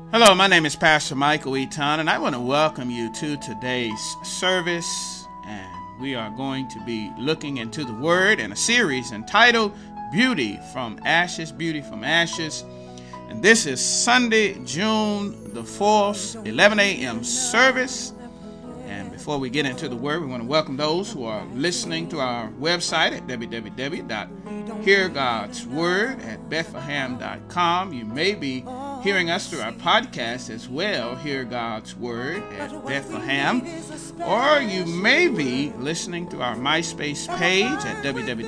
Hello, my name is Pastor Michael Eaton, and I want to welcome you to today's service. And we are going to be looking into the Word in a series entitled Beauty from Ashes, Beauty from Ashes. And this is Sunday, June the 4th, 11 a.m. service. And before we get into the Word, we want to welcome those who are listening to our website at www.heargodsword@bethlehem.com. You may be hearing us through our podcast as well, Hear God's Word at Bethlehem. Or you may be listening to our MySpace page at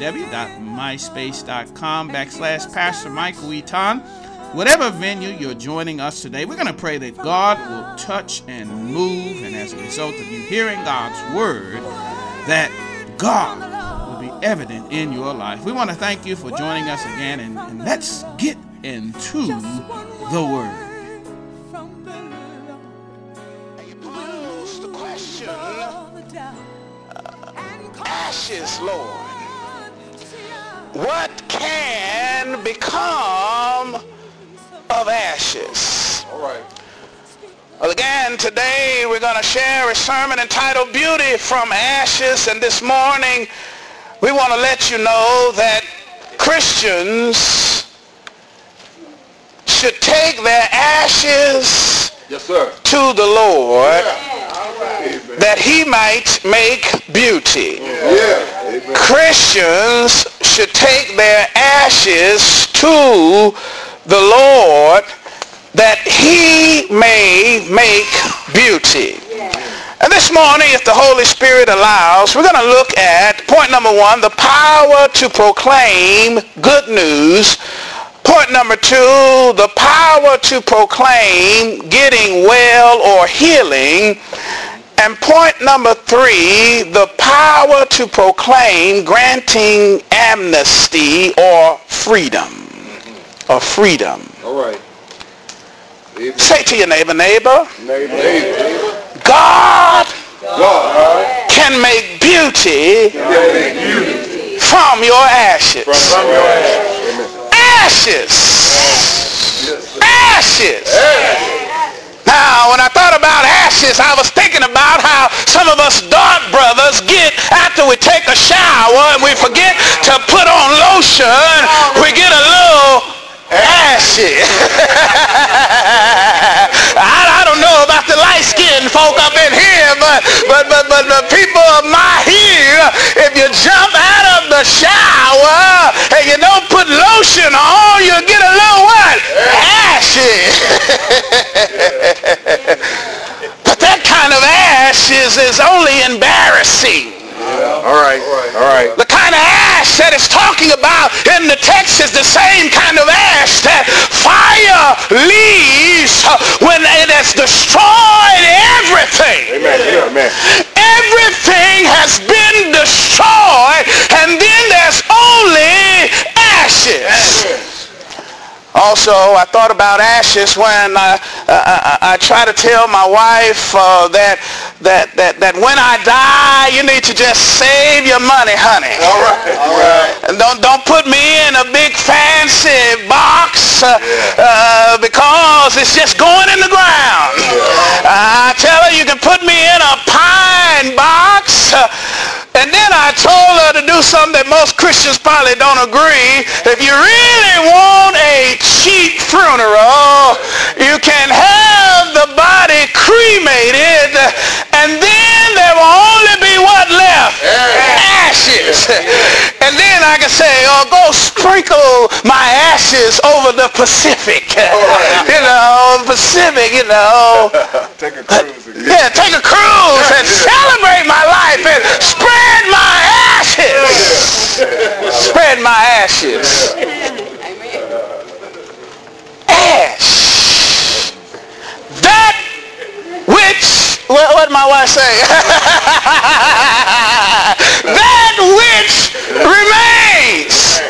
www.myspace.com/Pastor Michael Eaton. Whatever venue you're joining us today, we're going to pray that God will touch and move, and as a result of you hearing God's Word, that God will be evident in your life. We want to thank you for joining us again, and let's get into the Word. The question, ashes, Lord. What can become of ashes? All right. Well, again, today we're going to share a sermon entitled Beauty from Ashes, and this morning we want to let you know that Christians should take their ashes Yes, sir. to the Lord, Amen. that he might make beauty. Yeah. Amen. Christians should take their ashes to the Lord, that he may make beauty. And this morning, if the Holy Spirit allows, we're going to look at point number 1, the power to proclaim good news. Point number 2, the power to proclaim getting well or healing. And point number 3, the power to proclaim granting amnesty or freedom. Or freedom. All right. Amen. Say to your neighbor, neighbor, Neighbor. God God can make beauty can make beauty from your ashes. from your ashes. Amen. Ashes. Yes, sir. Ashes. Now, when I thought about ashes, I was thinking about how some of us dark brothers get after we take a shower and we forget to put on lotion, we get a little ashy. I don't know about the light-skinned folk up in here, but the people of my here, if you jump out of the shower and you don't put lotion on, you get a little what? Ashy. But that kind of ashes is only embarrassing. All right. All right. The kind of ash that it's talking about in the text is the same kind of ash that fire leaves when it has destroyed everything. Amen. Amen. Everything has been destroyed, and then there's only ashes. Also, I thought about ashes when I try to tell my wife that when I die, you need to just save your money, honey. All right. All right. And don't put me in a big fancy box because it's just going in the ground. I tell her you can put me in a pine box. And then I told her to do something that most Christians probably don't agree. If you really want a cheap funeral, you can have the body cremated, and then there will only be what left? Ashes. And then I can say, oh, go sprinkle my ashes over the Pacific. You know, Pacific, you know. Take a cruise. Yeah, take a cruise and celebrate my life and spread my ashes. Spread my ashes. Ash. That which, what did my wife say? That which remains.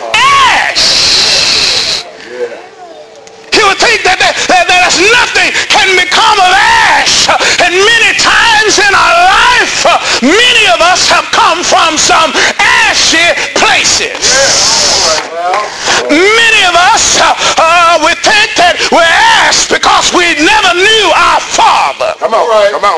Ash. You would think that there's nothing can become of ash. And many times in our life, many of us have come from some ashy places. Many of us, we think that we're ash because we never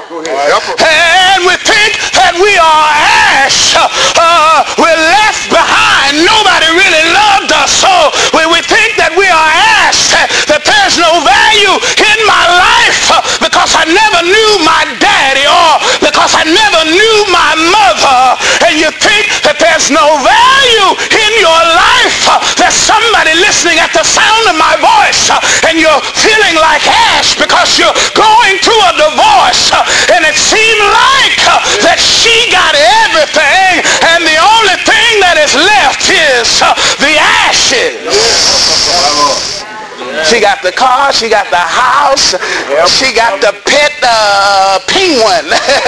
Go ahead. Help us. And we think that we are ash. We're left behind. Nobody really loved us. So we think that we are ash, that there's no value in my life because I never knew my daddy or because I never knew my mother. And you think that there's no value in your life. There's somebody listening at the sound of my voice and you're feeling like ash because you're going through a divorce and it seemed like that she got everything and the only thing that is left is the ashes. She got the car, she got the house, she got the pet penguin.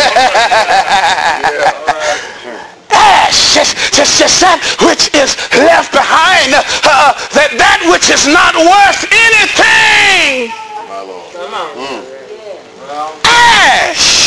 Ash, just that which is left behind, that which is not worth anything. Ash.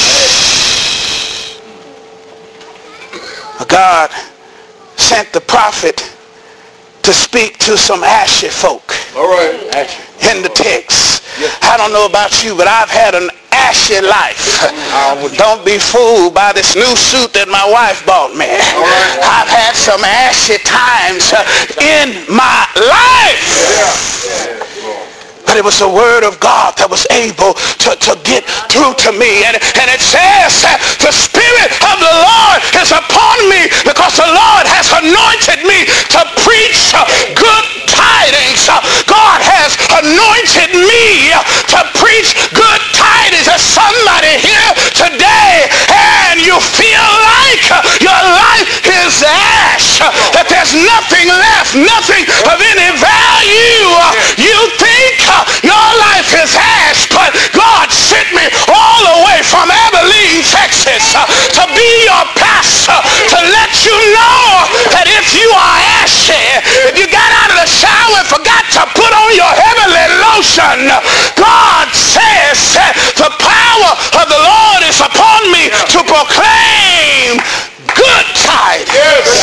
God sent the prophet to speak to some ashy folk. All right. In the text. I don't know about you, but I've had an ashy life. Don't be fooled by this new suit that my wife bought me. I've had some ashy times in my life. But it was the word of God that was able to get through to me. And it says that the Spirit of the Lord is upon me because the Lord has anointed me to preach good tidings. God has anointed me to preach good tidings. There's somebody here today and you feel like your life is ash, that there's nothing left, nothing of any value. You think your life is ash, but God sent me all the way from Abilene, Texas to be your pastor, to let you know that if you are ashy, if you got out of the shower and forgot to put on your heavenly lotion, God says that the power of the Lord is upon me to proclaim good tidings.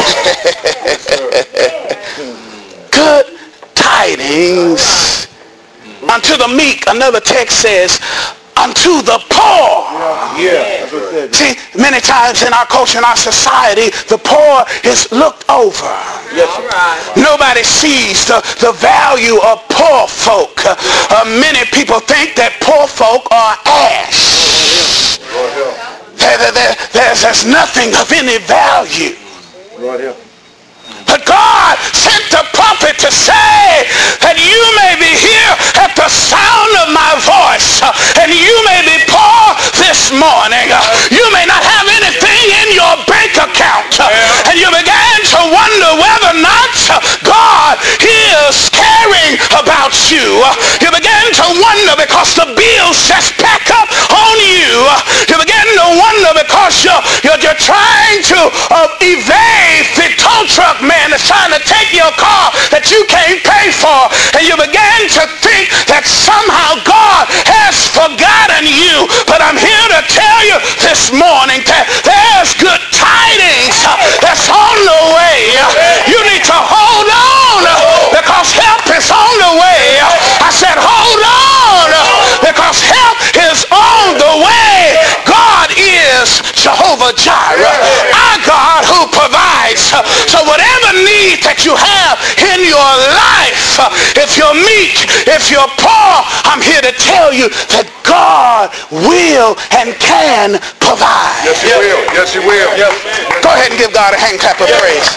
Good tidings unto the meek. Another text says unto the poor. See, many times in our culture, in our society, the poor is looked over. Nobody sees the value of poor folk. Many people think that poor folk are ash. There's nothing of any value. But God sent the prophet to say that you may be here at the sound of my voice and you may be poor this morning. You may not have anything in your bank account and you began to wonder whether or not God is caring about you. You began to wonder because the bills just pack up on you. You began to wonder because you're trying to evade the tow truck man that's trying to take your car that you can't pay for, and you began to think that somehow God has forgotten you. But I'm here to tell you this morning that there's good tidings that's on the way. You need to hold on because help is on the way. I said hold on because help is on the way. God is Jehovah Jireh, our God who provides. So whatever need that you have in your life, if you're meek, if you're poor, I'm here to tell you that God will and can provide. Yes, he will. Yes, he will. Go ahead and give God a hand clap of praise.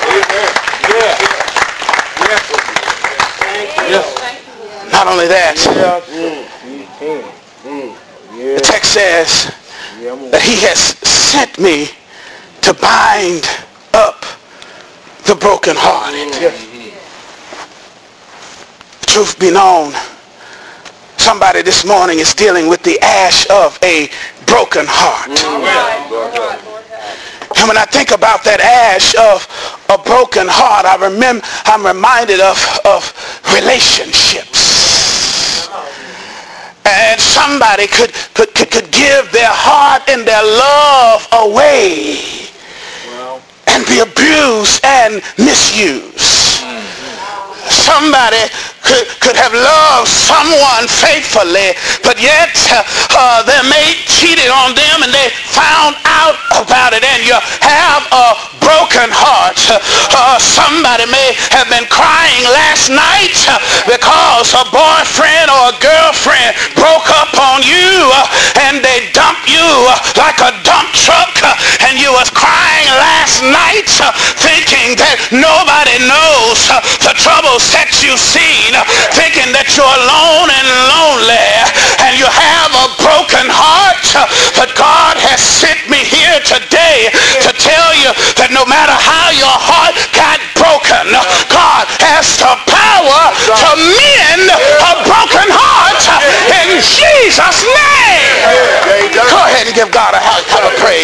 Not only that, the text says that he has sent me to bind up the brokenhearted. Truth be known, somebody this morning is dealing with the ash of a broken heart. And when I think about that ash of a broken heart, I'm reminded of relationships. And somebody could give their heart and their love away and be abused and misused. Somebody could have loved someone faithfully, but yet their mate cheated on them and they found out about it, and you have a broken heart. Somebody may have been crying last night because a boyfriend or a girlfriend broke up on you and they dumped you like a dump truck, and you was crying last night thinking that nobody knows the troubles that you've seen, thinking that you're alone and lonely and you have a broken heart. But God has sent me here today to tell you that no matter how your heart got broken, God has the power to mend a broken heart in Jesus' name. Go ahead and give God a praise.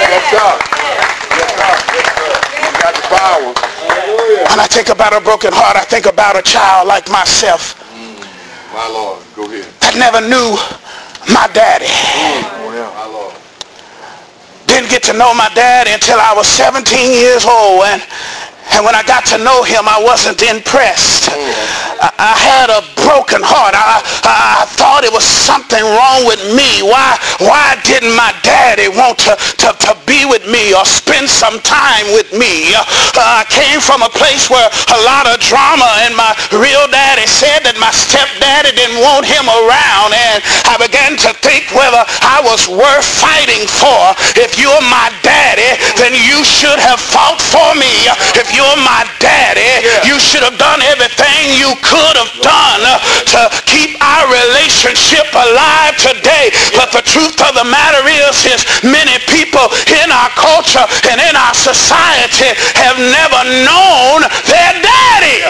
When I think about a broken heart, I think about a child like myself. My Lord, go ahead. That never knew my daddy. My Lord. Didn't get to know my daddy until I was 17 years old, and when I got to know him, I wasn't impressed. I had a broken heart. I thought it was something wrong with me. Why didn't my daddy want to be with me or spend some time with me? I came from a place where a lot of drama, and my real daddy said that my stepdaddy didn't want him around, and I began to think whether I was worth fighting for. If you're my daddy, then you should have fought for me. If you're my daddy, you should have done everything you could have done to keep our relationship alive today. But the truth of the matter is many people in our culture and in our society have never known their daddies.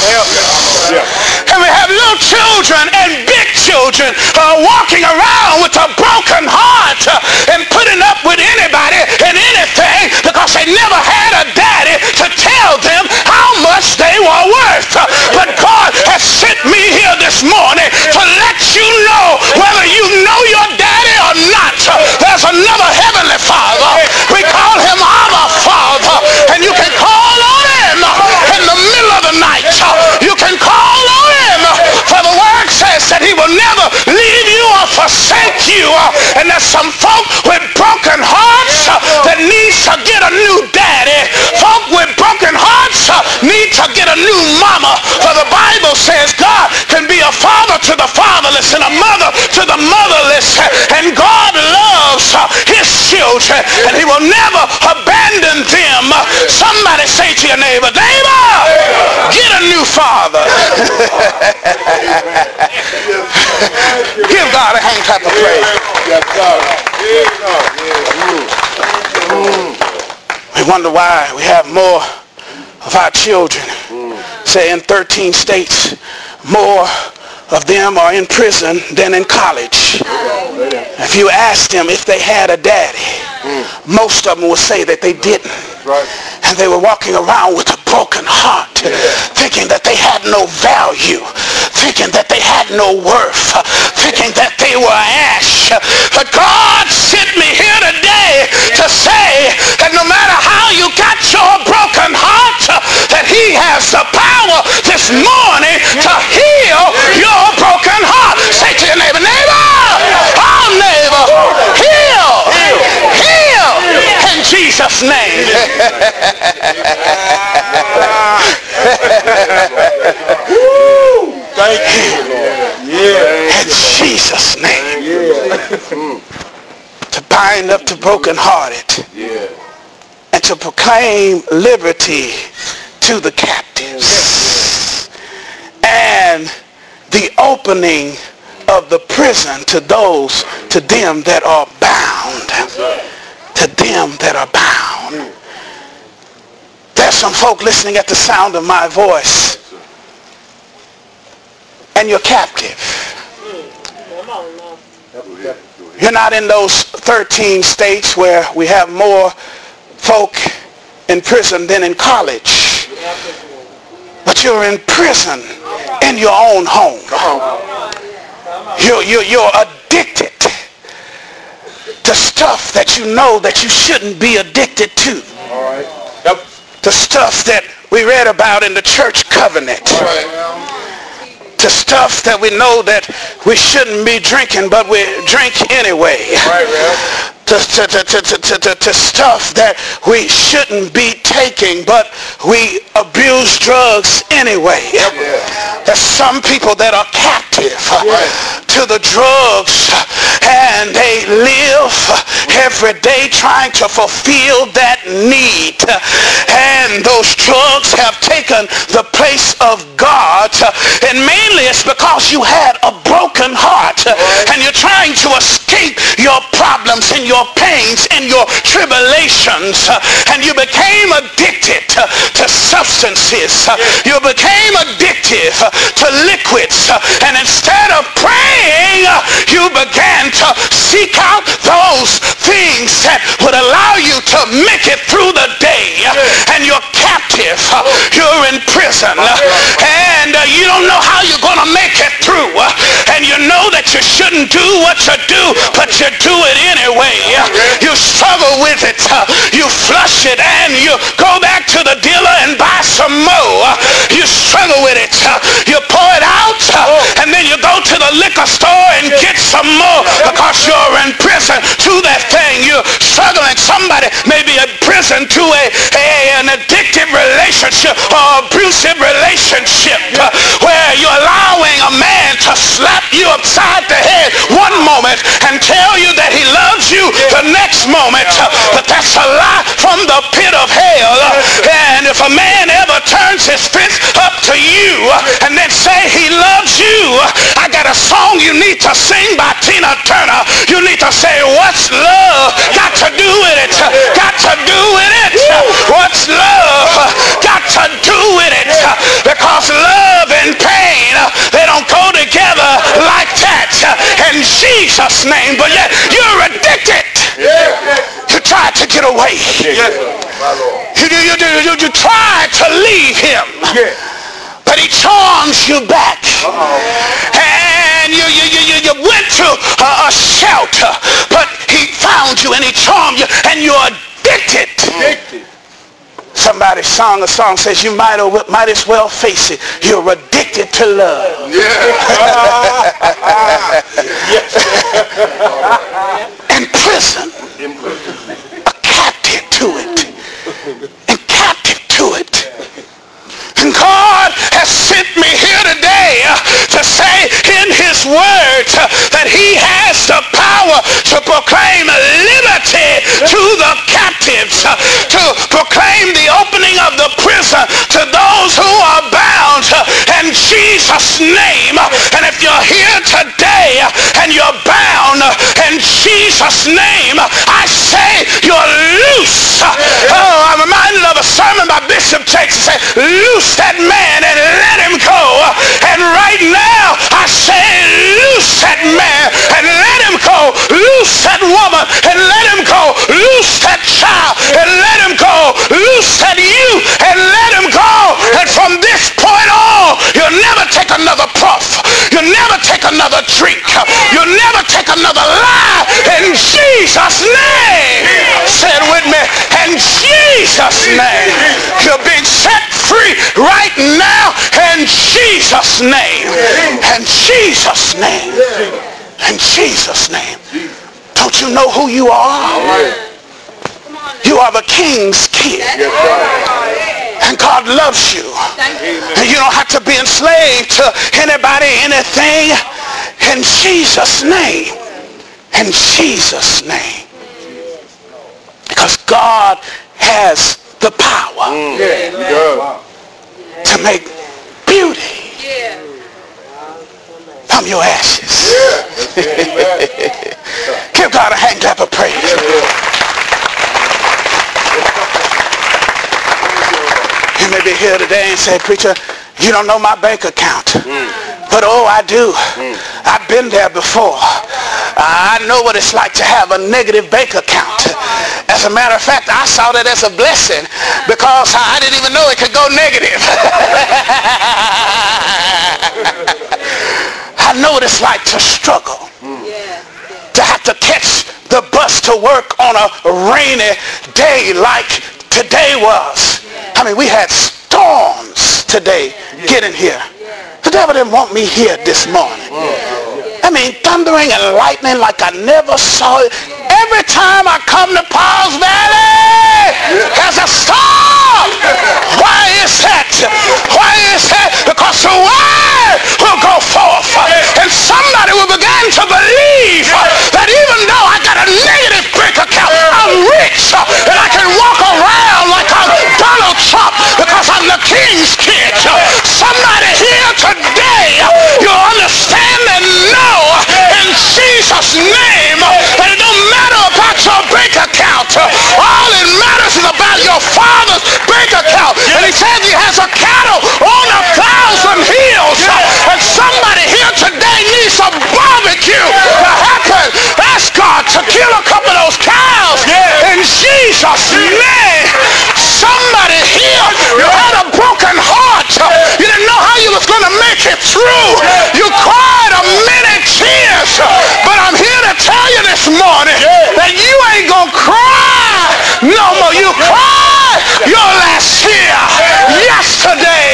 And we have little children and big children walking around with a broken heart and putting up with anybody and anything because they never had a daddy to tell them how much they were worth. But God has sent me here this morning to let you know, whether you know your daddy or not, there's another heavenly Father. We call him Abba Father, and you can call on him in the middle of the night. You can call on him, for the word says that he will never leave you or forsake you. And there's some folk with broken hearts that needs to get a new daddy. Folk with broken hearts need to get a new mama. For the Bible says God can be a father to the fatherless and a mother to the motherless. And God loves his children, and he will never abandon them. Somebody say to your neighbor, neighbor, get a new father. Give God a hand clap of praise. We wonder why we have more of our children, say in 13 states, more of them are in prison than in college. If you asked them if they had a daddy, most of them will say that they didn't. And they were walking around with a broken heart, thinking that they had no value, thinking that they had no worth, thinking that they were ash. But God sent me here today to say that no matter how you got your broken heart, that he has the power this morning to heal your broken heart. Say to your neighbor, neighbor, oh neighbor, heal, heal in Jesus' name. Thank you. In Jesus' name. To bind up the brokenhearted and to proclaim liberty to the captives and the opening of the prison to them that are bound. To them that are bound. There's some folk listening at the sound of my voice, and you're captive. You're not in those 13 states where we have more folk in prison than in college, but you're in prison in your own home. You're addicted to stuff that you know that you shouldn't be addicted to. The stuff that we read about in the church covenant. to stuff that we know that we shouldn't be drinking, but we drink anyway. Right, right. To stuff that we shouldn't be taking, but we abuse drugs anyway. There's some people that are captive to the drugs, and they live every day trying to fulfill that need, and those drugs have taken the place of God, and mainly it's because you had a broken heart, and you're trying to escape your problems and your pains and your tribulations, and you became addicted to substances. You became addicted to liquids, and instead of praying, you began to seek out those things that would allow you to make it through the day, and you're captive. You're in prison, and you don't know how you're going to make it through, and you know that you shouldn't do what you do, but you do it anyway. You struggle with it, you flush it, and you go back to the dealer and buy some more. You struggle with it, you pour it out, and then you go to the liquor store and get some more because you're in prison to that thing. You're struggling. Somebody may be in prison to an addictive relationship or abusive relationship where you're allowing a man to slap you upside the head one moment and tell you that he loves you the next moment, but that's a lie from the pit of hell. And if a man ever turns his fist up to you and then say he loves you, I got a song you need to sing by Tina Turner. You need to say, what's love got to do with it? Got to do with it. What's love got to do with it? Because love and pain, they don't go together like that. In Jesus' name, but yet you're addicted. You tried to get away. You tried to leave him, but he charms you back. And you went to a shelter, but he found you and he charmed you, and you're addicted. Somebody sung a song, says you might as well face it. You're addicted to love. In prison, a captive to it. And captive to it. And God has sent me here today to say in his word that he has the power to proclaim liberty to the captives, to proclaim the opening of the prison to those who are bound in Jesus' name. And if you're here today and you're bound in Jesus' name, I say you're loose. Oh, I'm reminded of a sermon by Bishop Jakes. Say, loose that man and let him go. And right now I say, loose that man and let him go. Loose that woman and let him go. Loose that child and let him go. Loose that youth and let him go. And from this point on, you'll never take another puff. You'll never take another drink. You'll never take another lie. In Jesus' name. Say it with me. In Jesus' name. You're being set free right now in Jesus' name. In Jesus' name. In Jesus' name. Don't you know who you are? You are the King's kid. And God loves you. And you don't have to be enslaved to anybody, anything. In Jesus' name. In Jesus' name. Because God has the power to make beauty from your ashes. Give God a hand clap of praise. You may be here today and say, preacher, you don't know my bank account. But oh, I do. I've been there before. I know what it's like to have a negative bank account. As a matter of fact, I saw that as a blessing because I didn't even know it could go negative. I know what it's like to struggle. To have to catch the bus to work on a rainy day like today was. I mean, we had storms today getting here. The devil didn't want me here this morning. I mean, thundering and lightning like I never saw it. Every time I come to Paul's Valley, there's a storm. Why is that? Why is that? Because the word will go forth. And somebody will begin to believe that even though I got a negative bank account, I'm rich. And I can walk around like I'm Donald Trump because I'm the king's kid. Somebody here today, you understand and know in Jesus' name that it don't matter about your bank account. All it matters is about your Father's bank account. And he says he has a cattle on 1,000 hills. And somebody here today needs some barbecue to happen. Ask God to kill a couple of those cows in Jesus' name. Somebody here, you had a broken heart. You didn't know how you was going to make it through. You cried a many tears. But I'm here to tell you this morning that you ain't going to cry no more. You cried your last tear yesterday.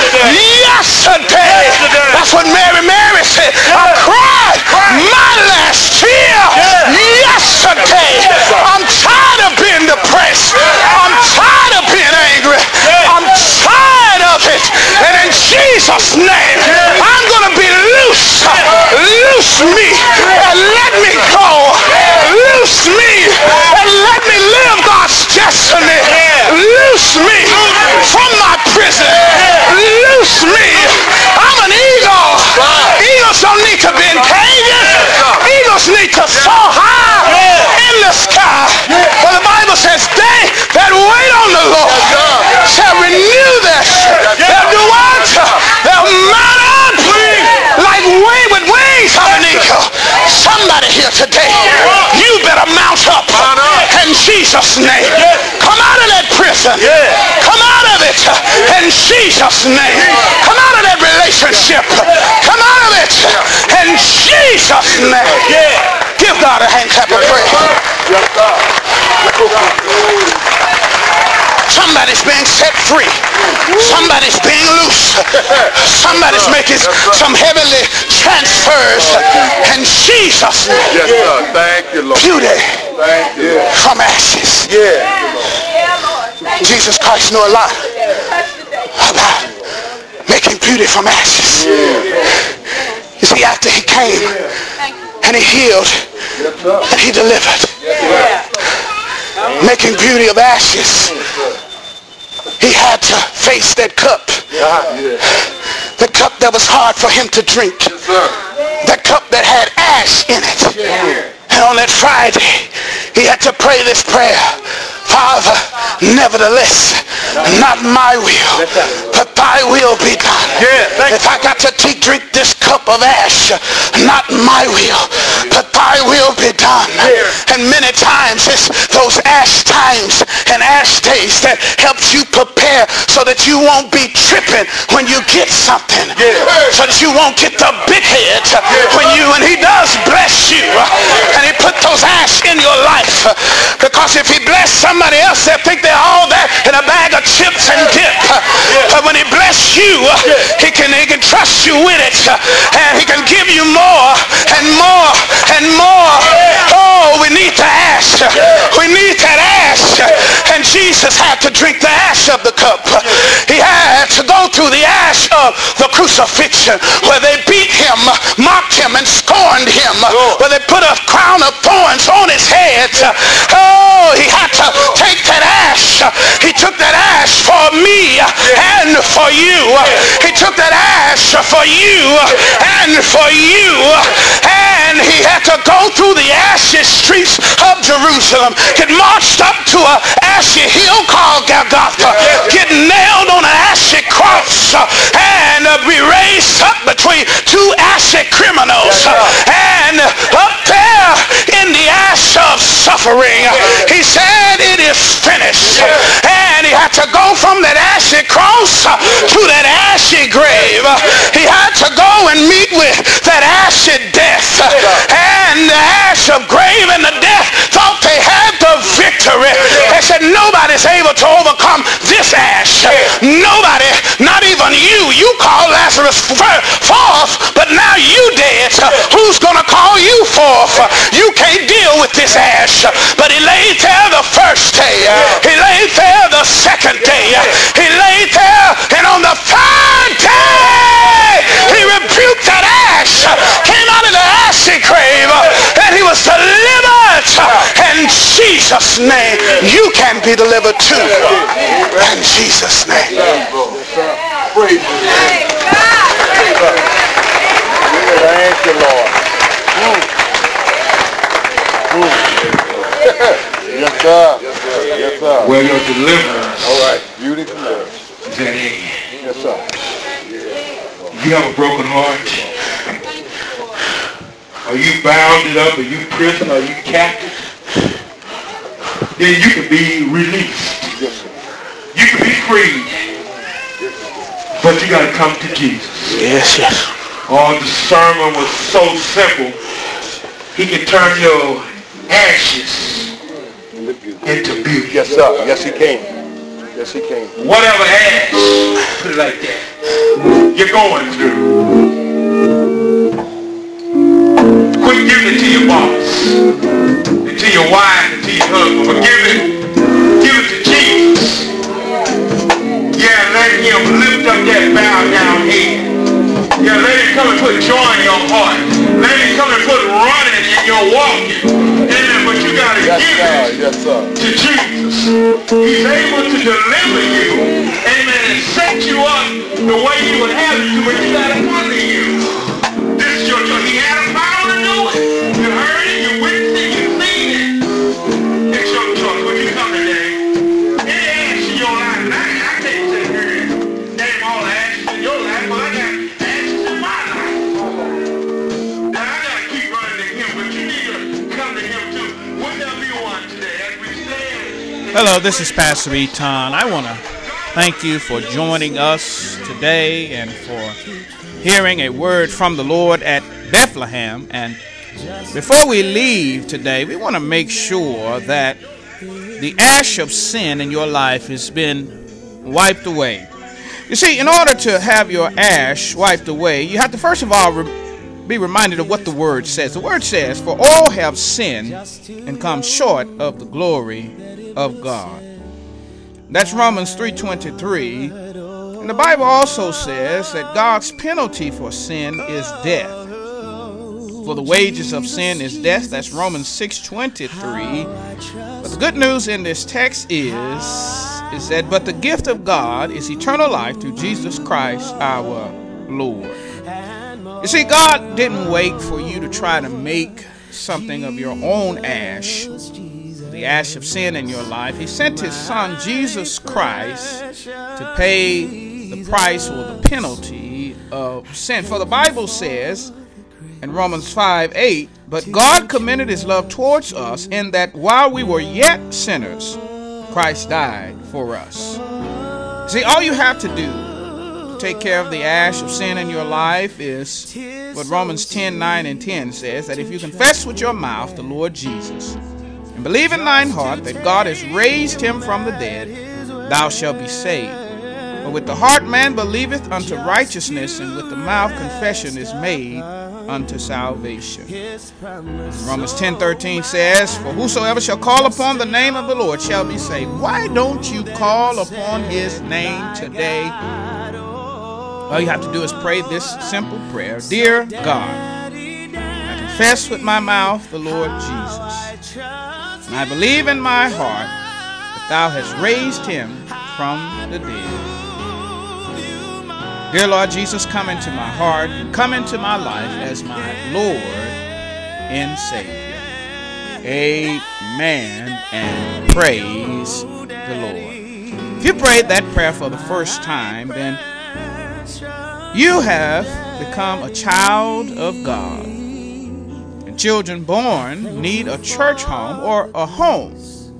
That's what Mary said. I cried my last tear yesterday. I'm tired of being depressed. I'm tired of being angry. I'm tired of it. And in Jesus' name, I'm going to be loose. Loose me and let me go. Loose me and let me live God's destiny. Loose me from my prison. Loose me. I'm an eagle. Eagles don't need to be in cages. Eagles need to soar high in the sky. But the Bible says they that wait on the Lord shall renew their strength. They'll do what? They'll mount up like with wings of an eagle. Somebody here today, you better mount up in Jesus' name. Come out of that prison. Come out of it in Jesus' name. Come out of that relationship. Come out of it in Jesus' name. Give God a hand clap of praise. Somebody's being set free. Somebody's being loose. Somebody's making some heavenly transfers in Jesus' name. Yes, sir. Thank you, Lord. Beauty Thank you. from ashes. Jesus Christ knew a lot about making beauty from ashes. You see, after he came and he healed and he delivered, making beauty of ashes, he had to face that cup. The cup that was hard for him to drink. That cup that had ash in it. And on that Friday, he had to pray this prayer. Father, nevertheless, not my will, but thy will be done. If I got to drink this cup of ash, not my will, but thy will be done. And many times it's those ash times and ash days that helps you prepare so that you won't be tripping when you get something. So that you won't get the big head when he does bless you. And he put those ash in your life. Because if he blessed somebody else, they'll think they're all that in a bag of chips and dip. But when he bless you, he can trust you with it. And he can give you more and more and more. Oh, we need the ash. We need that ash. And Jesus had to drink the ash of the cup. He had to go through the ash of the crucifixion, where they beat him, mocked him, and scorned him, where they put a crown of thorns on his head. Oh, he had to take that ash. He took that ash for me and for you. He took that ash for you and for you. And he had to go through the ashy streets of Jerusalem, get marched up to an ashy hill called Golgotha, get nailed on an ashy cross, and be raised up between two ashy criminals. And up there in the ash of suffering, he said, it is finished. And he had to go from that ashy cross to that ashy grave. He had to go and meet with that ashy death. And the ash of grave and the death thought they had the victory. They said, nobody's able to overcome this ash. Nobody, not even You called Lazarus forth, but now you dead. Who's going to call you forth? You can't deal with this ash. But he laid there the first day. He laid there the second day. He laid there, and on the third day, he rebuked that ash, came out of the ashy grave, and he was delivered. In Jesus' name, you can be delivered too. In Jesus' name. Praise you. Thank you, Lord. Yes, sir. Yes, sir. Where your deliverance. All right. Beauty deliverance. Is that in? Yes, sir. You have a broken heart. Are you bounded up? Are you prisoner? Are you captive? Then you can be released. Yes, sir. You can be freed. But you got to come to Jesus. Yes, yes. Oh, the sermon was so simple. He can turn your ashes into beauty. Yes, sir. Yes, he can. Yes, he can. Whatever ash, put it like that, you're going through. Quit giving it to your boss, and to your wife, and to your husband, but give it to Jesus. Yeah, let him lift up that bowed down head. Yeah, let him come and put joy in your heart. Let him come and put running in your walking. Amen. But you got to give it to Jesus. He's able to deliver you. Amen. And set you up the way he would have you, but you got to come to you. This is your choice. He had a power to do it. You heard it, you witnessed it, you seen it. It's your choice. Would you come today? Any ash in your life, and I can't sit here and name all the ashes in your life, but I got ashes in my life. Now I got to keep running to him, but you need to come to him too. Would there be one today as we stand? Hello, this is Pastor Eton. I want to thank you for joining us today and for hearing a word from the Lord at Bethlehem. And before we leave today, we want to make sure that the ash of sin in your life has been wiped away. You see, in order to have your ash wiped away, you have to first of all be reminded of what the Word says. The Word says, "For all have sinned and come short of the glory of God." That's Romans 3:23. And the Bible also says that God's penalty for sin is death. For the wages of sin is death. That's Romans 6:23. But the good news in this text is that, but the gift of God is eternal life through Jesus Christ our Lord. You see, God didn't wait for you to try to make something of your own ash, the ash of sin in your life. He sent his son, Jesus Christ, to pay the price or the penalty of sin. For the Bible says in Romans 5:8, but God commended his love towards us in that while we were yet sinners, Christ died for us. See, all you have to do to take care of the ash of sin in your life is what Romans 10:9 and 10 says, that if you confess with your mouth the Lord Jesus and believe in thine heart that God has raised him from the dead, thou shalt be saved. For with the heart man believeth unto righteousness, and with the mouth confession is made unto salvation. Romans 10:13 says, for whosoever shall call upon the name of the Lord shall be saved. Why don't you call upon his name today? All you have to do is pray this simple prayer. Dear God, I confess with my mouth the Lord Jesus, and I believe in my heart that thou hast raised him from the dead. Dear Lord Jesus, come into my heart and come into my life as my Lord and Savior. Amen, and praise the Lord. If you prayed that prayer for the first time, then you have become a child of God. And children born need a church home or a home.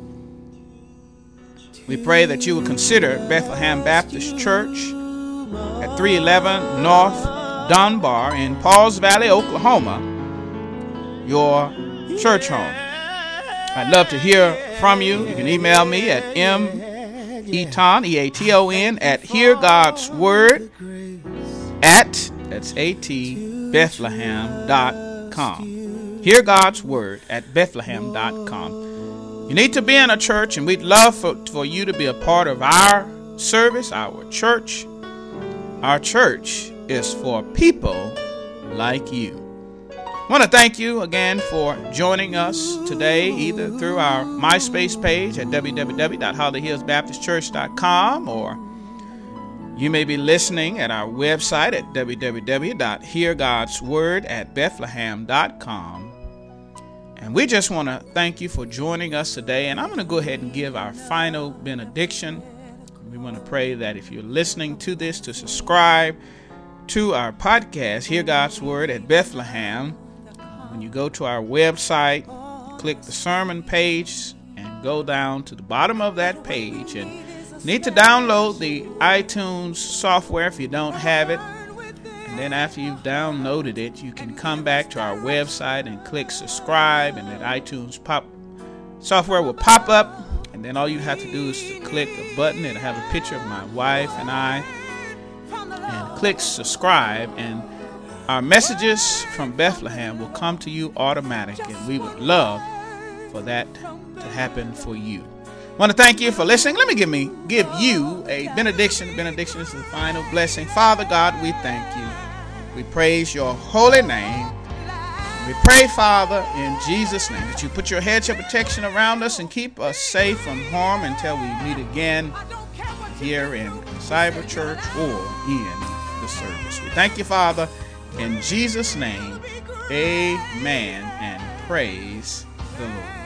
We pray that you would consider Bethlehem Baptist Church at 311 North Dunbar in Pauls Valley, Oklahoma, your church home. I'd love to hear from you. You can email me at Eaton, E-A-T-O-N, at Hear God's Word at, that's A-T, Bethlehem.com. Hear God's Word at Bethlehem.com. You need to be in a church, and we'd love for you to be a part of our service, our church. Our church is for people like you. I want to thank you again for joining us today, either through our MySpace page at www.hollyhillsbaptistchurch.com, or you may be listening at our website at www.heargodsword@bethlehem.com. And we just want to thank you for joining us today. And I'm going to go ahead and give our final benediction. We want to pray that if you're listening to this, to subscribe to our podcast, Hear God's Word at Bethlehem. When you go to our website, click the sermon page and go down to the bottom of that page. And you need to download the iTunes software if you don't have it. And then after you've downloaded it, you can come back to our website and click subscribe, and that iTunes software will pop up. And then all you have to do is to click a button. It'll have a picture of my wife and I. And click subscribe, and our messages from Bethlehem will come to you automatic. And we would love for that to happen for you. I want to thank you for listening. Let me give you a benediction. Benediction is the final blessing. Father God, we thank you. We praise your holy name. We pray, Father, in Jesus' name, that you put your hedge of protection around us and keep us safe from harm until we meet again here in Cyber Church or in the service. We thank you, Father, in Jesus' name. Amen, and praise the Lord.